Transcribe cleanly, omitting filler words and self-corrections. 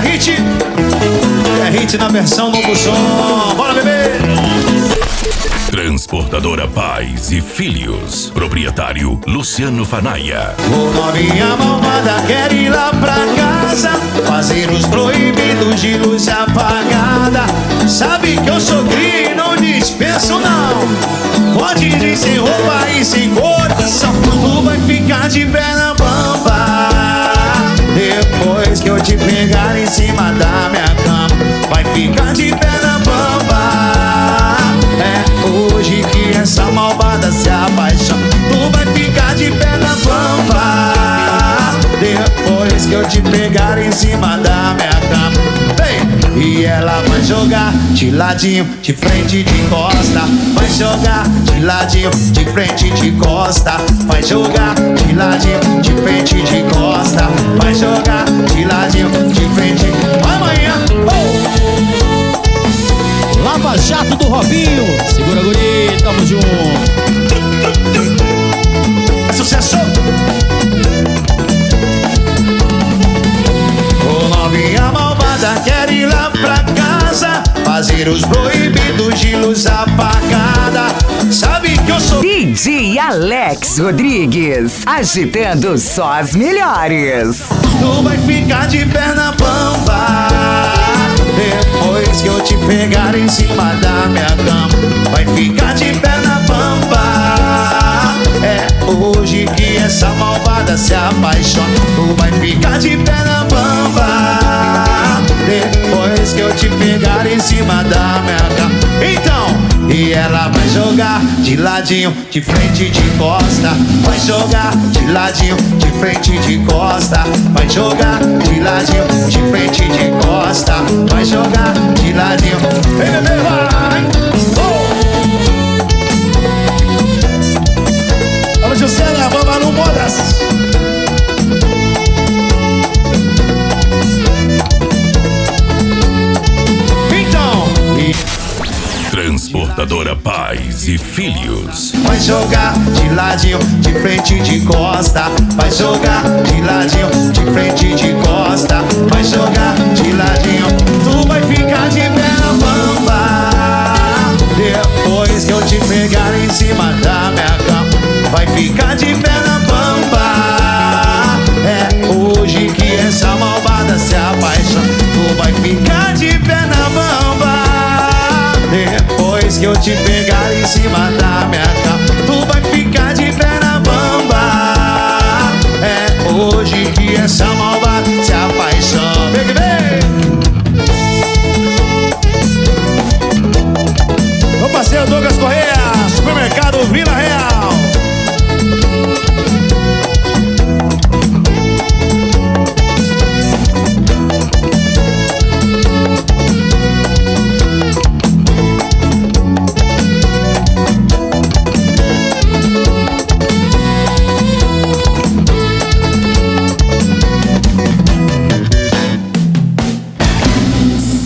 hit. É hit na versão novo som. Bora, bebê! Transportadora Pais e Filhos. Proprietário Luciano Fanaia. Ô novinha malvada quer ir lá pra casa, fazer os proibidos de luz apagada. Sabe que eu sou cria e não dispenso não. Pode ir sem roupa e sem coração. Tu vai ficar de perna bamba depois que eu te pegar em cima da minha cama. Vai ficar de perna bamba. É hoje que essa malvada se apaixona. Tu vai ficar de perna bamba depois que eu te pegar em cima da minha cama. E ela vai jogar de ladinho, de frente, de costa. Vai jogar de ladinho, de frente, de costa. Vai jogar de ladinho, de frente, de costa. Vai jogar de ladinho, de frente. Amanhã, Lava Jato do Robinho. Segura, guri, tamo junto. É sucesso! Ô novinha malvada quer ir lá pra casa, fazer os proibidos de luz apagada. Sabe que eu sou DJ Alex Rodrigues, agitando só as melhores. Tu vai ficar de perna bamba depois que eu te pegar em cima da minha cama. Vai ficar de perna bamba. É hoje que essa malvada se apaixona. Tu vai ficar de perna bamba depois que eu te pegar em cima da minha cama. Então, e ela vai jogar de ladinho, de frente, de costa. Vai jogar de ladinho, de frente, de costa. Vai jogar de ladinho, de frente, de costa. Vai jogar de ladinho. Vem, bebê, vai! Alô, Juscelia, Babalu Modas. Transportadora Pais e Filhos. Vai jogar de ladinho, de frente, de costa. Vai jogar de ladinho, de frente, de costa. Vai jogar de ladinho. Tu vai ficar de perna bamba depois que eu te pegar em cima da minha cama. Vai ficar de perna bamba. É hoje que essa malvada se apaixona. Tu vai ficar de perna bamba depois que eu te pegar em cima da minha cama. Tu vai ficar de perna bamba. É hoje que essa malvada se apaixona. Vem, vem! Meu parceiro Douglas Correia, Supermercado Vila Real.